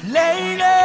لیلا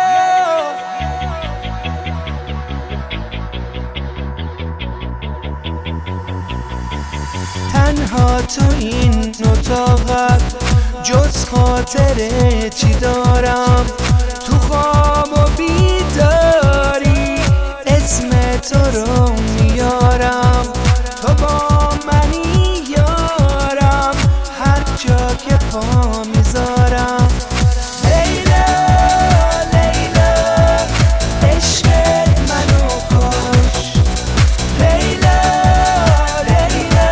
تنها تو این اتاقت جز خاطره چی دارم؟ تو خواب و بیداری اسم تو رو میارم، تو با منی یارم هر جا که پا میذارم. لیلا لیلا عشقت منو کش، لیلا لیلا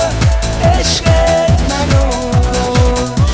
عشقت منو کش.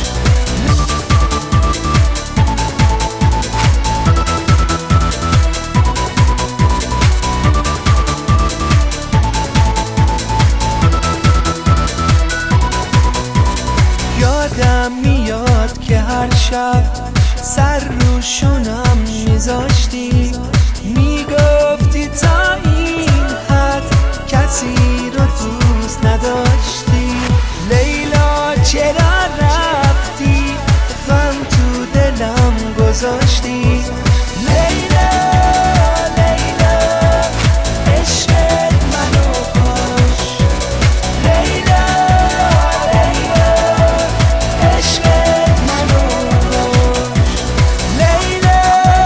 یادم میاد که هر شب سر رو شونم میذاشتی، میگفتی تا این حد کسی رو دوست نداشتی. لیلا چرا رفتی غم تو دلم گذاشتی؟ لیلا لیلا عشقت منو کش، لیلا لیلا عشقت منو کش. لیلا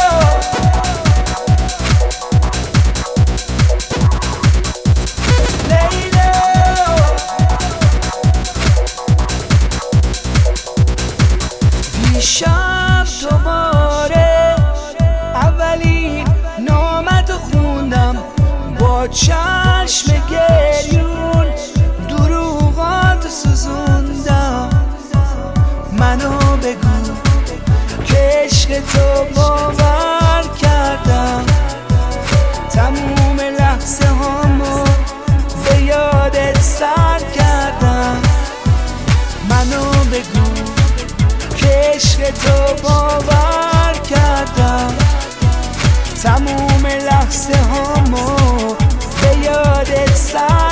لیلا دیشب دوباره اولین نامتو خوندم، با چشم گریون دروغاتو سوزوندم. منو بگو که عشق تو باور کردم، تموم لحظه هامو به یادت سر کردم. منو بگو که عشق تو باور کردم، تموم لحظه هامو به یادت سر